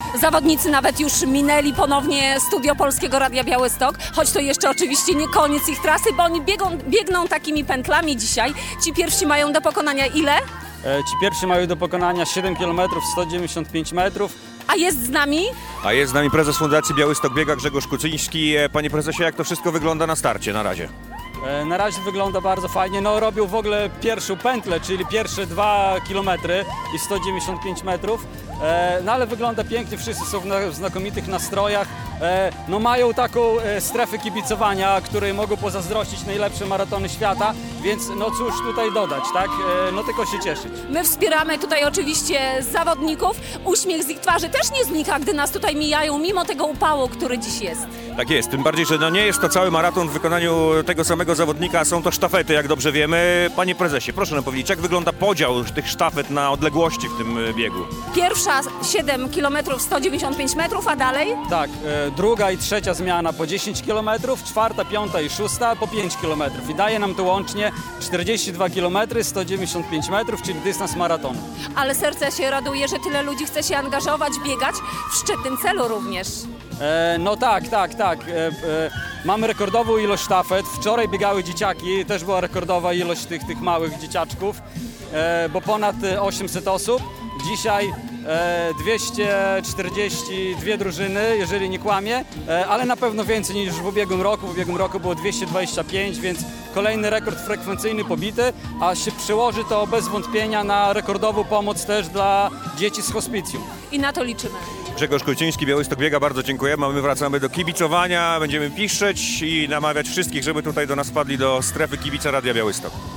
Zawodnicy nawet już minęli ponownie studio Polskiego Radia Białystok, choć to jeszcze oczywiście nie koniec ich trasy, bo oni biegną takimi pętlami dzisiaj. Ci pierwsi mają do pokonania ile? Ci pierwsi mają do pokonania 7 km 195 metrów. A jest z nami? A jest z nami prezes Fundacji Białystok Biega Grzegorz Kucyński. Panie prezesie, jak to wszystko wygląda na starcie na razie? Na razie wygląda bardzo fajnie. No, robił w ogóle pierwszą pętlę, czyli pierwsze 2 km i 195 metrów. No ale wygląda pięknie, wszyscy są w znakomitych nastrojach. No, mają taką strefę kibicowania, której mogą pozazdrościć najlepsze maratony świata, więc no cóż tutaj dodać, tak? No tylko się cieszyć. My wspieramy tutaj oczywiście zawodników. Uśmiech z ich twarzy też nie znika, gdy nas tutaj mijają, mimo tego upału, który dziś jest. Tak jest, tym bardziej, że no nie jest to cały maraton w wykonaniu tego samego zawodnika, są to sztafety, jak dobrze wiemy. Panie prezesie, proszę nam powiedzieć, jak wygląda podział tych sztafet na odległości w tym biegu? Pierwsza 7 km 195 metrów, a dalej? Tak, druga i trzecia zmiana po 10 km, czwarta, piąta i szósta po 5 km. I daje nam to łącznie 42 km 195 metrów, czyli dystans maratonu. Ale serce się raduje, że tyle ludzi chce się angażować, biegać w szczytnym celu również. No tak. Mamy rekordową ilość sztafet. Wczoraj biegały dzieciaki, też była rekordowa ilość tych małych dzieciaczków, bo ponad 800 osób. Dzisiaj 242 drużyny, jeżeli nie kłamię, ale na pewno więcej niż w ubiegłym roku. W ubiegłym roku było 225, więc kolejny rekord frekwencyjny pobity, a się przełoży to bez wątpienia na rekordową pomoc też dla dzieci z hospicjum. I na to liczymy. Grzegorz Kucyński, Białystok Biega, bardzo dziękujemy, a my wracamy do kibicowania, będziemy piszczeć i namawiać wszystkich, żeby tutaj do nas wpadli do strefy kibica Radia Białystok.